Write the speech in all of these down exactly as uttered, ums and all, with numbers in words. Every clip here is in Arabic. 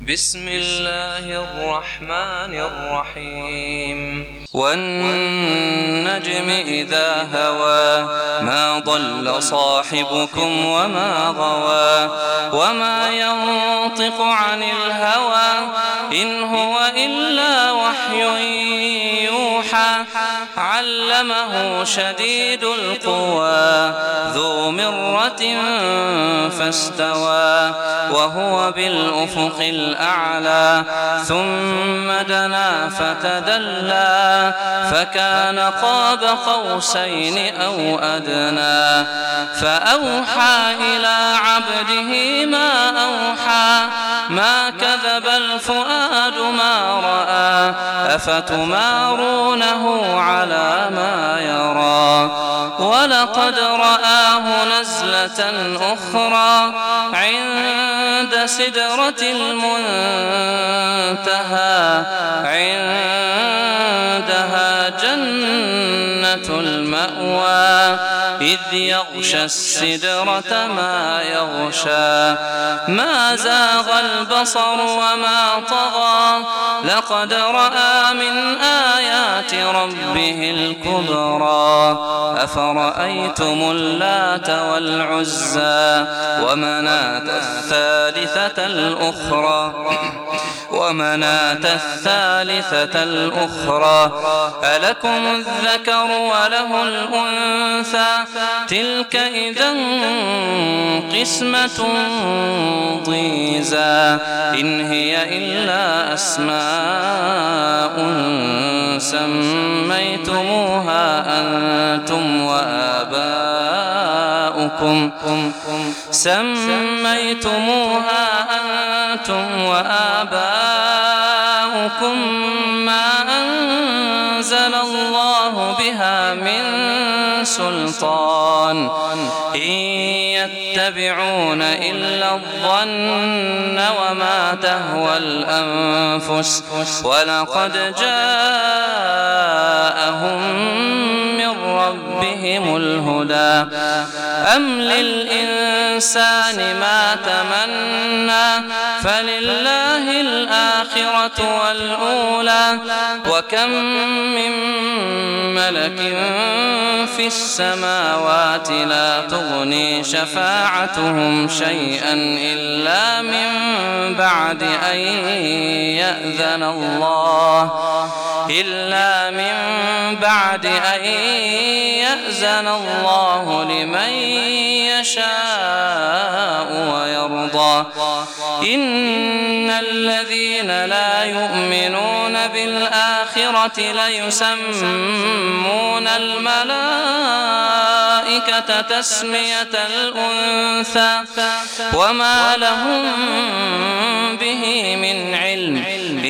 بسم الله الرحمن الرحيم والنجم إذا هوى ما ضل صاحبكم وما غوى وما ينطق عن الهوى إن هو إلا وحي يوحى علمه شديد القوى ذو مرة فاستوى وهو بالأفق الأعلى ثم دنا فتدلى فكان قاب قوسين أو أدنى فأوحى إلى عبده ما أوحى ما كذب الفؤاد ما رأى أفتمارونه على ما يرى ولقد رآه نزلة أخرى عند سدرة المنتهى عندها جنة المأوى إذ يغشى السدرة ما يغشى ما زاغ البصر وما طغى لقد رأى من آيات ربه الكبرى أفرأيتم اللات والعزى ومناة الثالثة الأخرى ومناة الثالثة الأخرى ألكم الذكر وله الأنثى تلك إذا قسمة ضيزى إن هي إلا أسماء سميتموها أنتم وآباؤكم سميتموها أنتم وآباؤكم ما أنزل الله بها من سلطان إن يتبعون إلا الظن وما تهوى الأنفس ولقد جاءهم من ربهم الهدى أم للإنسان ما تمنى فلله الآخرة والأولى وكم من ملك في السماوات لا تغني شفاعتهم شيئا إلا من بعد أن يأذن الله إلا من بعد أن يأذن الله لمن يشاء ويرضى إن الذين لا يؤمنون بالآخرة ليسمون الملائكة تسمية الأنثى وما لهم به من علم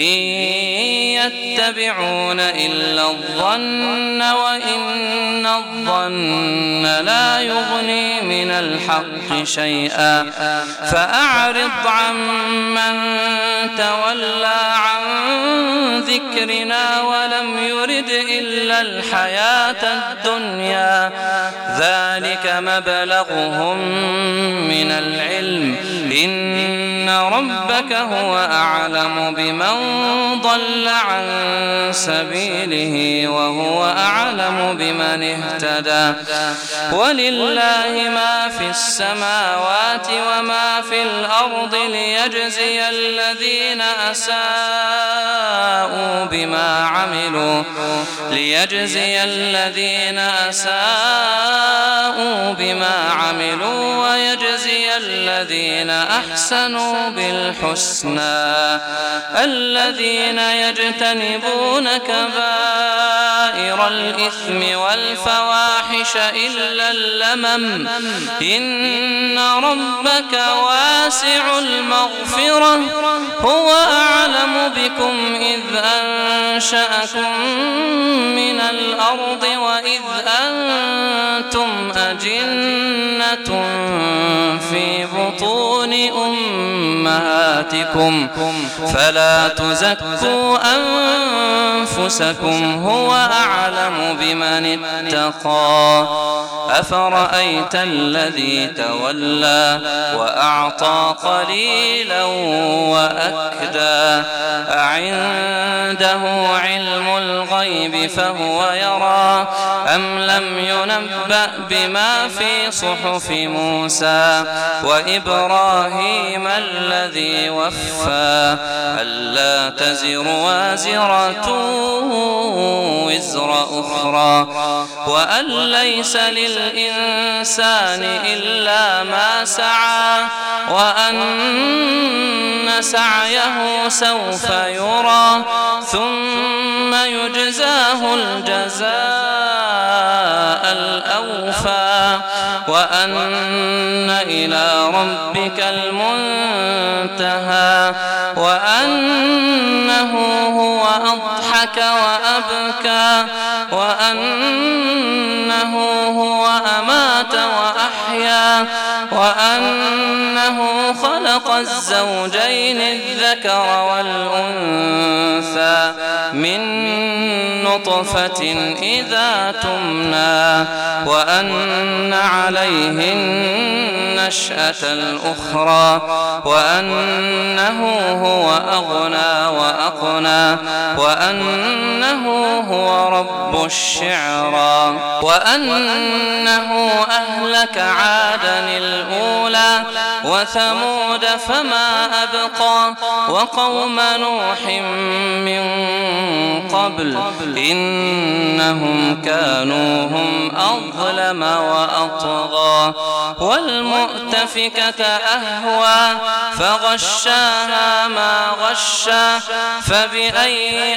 يتبعون إلا الظن وإن الظن لا يغني من الحق شيئا فأعرض عمن تولى عن ذكرنا ولم يرد إلا الحياة الدنيا ذلك مبلغهم من العلم إن ربك هو أعلم بمن ضل عن سبيله وهو أعلم بمن اهتدى ولله ما في السماوات وما في الأرض ليجزي الذين أساءوا بما عملوا ليجزي الذين أساءوا بما عملوا ويجزي الذين أحسنوا بالحسنى الذين يجتنبون كبائر الإثم والفواحش إلا اللمم إن ربك واسع المغفرة هو أعلم بكم إذ أنشأكم من الأرض وإذ أنتم أجنة في بطون أمهاتكم فلا تزكوا أنفسكم هو أعلم بمن اتقى أفرأيت الذي تولى وأعطى قليلا وأكدى أعنده علم الغيب فهو يرى أم لم ينبأ بما في صحف موسى وإبراهيم الذي وفى ألا تزر وازرة وزر أخرى وأن ليس للإنسان إلا ما سعى وأن سعيه سوف يرى ثم يجزاه الجزاء الأوفى وأن إلى ربك المنتهى وأنه هو أضحك وأبكى وأنه هو أمات وأحيا وأنه خلق الزوجين الذكر والأنثى من نطفة إذا تمنى وأن عليه النشأة الأخرى وأنه هو أغنى وأقنى وأنه هو رب الشعرى وأنه أهلك عادا الأولى وثمود فما أبقى وقوم نوح من قبل إنهم كانوا هم أظلم وأطغى والمؤتفكة أهوى فغشاها ما غشى فبأي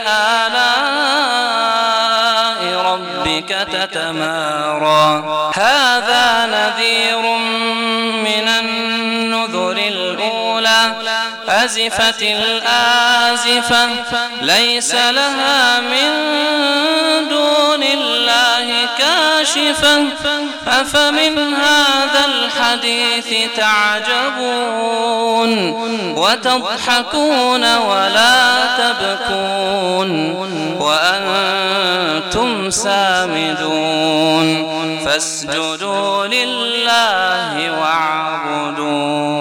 آلاء ربك تتمارى هذا نذير من النذر الأولى أزفت الآزفة ليس لها من دون الله كاشفة أفمن هذا الحديث تعجبون وتضحكون ولا تبكون وأنتم سامدون فاسجدوا لله واعبدوا